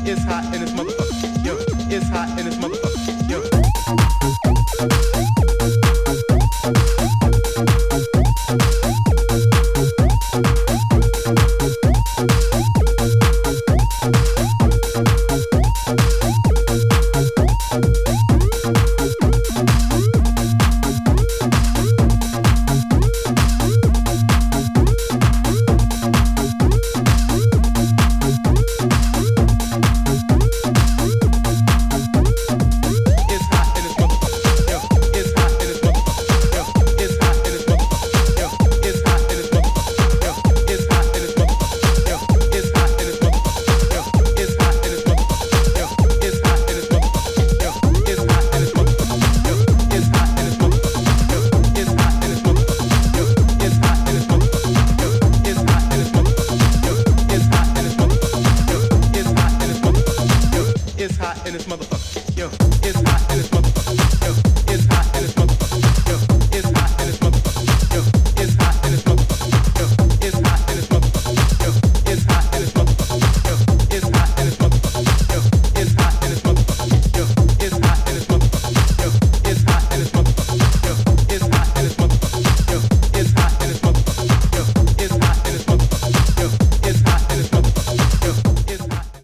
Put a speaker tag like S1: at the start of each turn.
S1: It's hot in this motherfucker. Yo, it's hot in this motherfucker. Yo. It's hot in this motherfucker.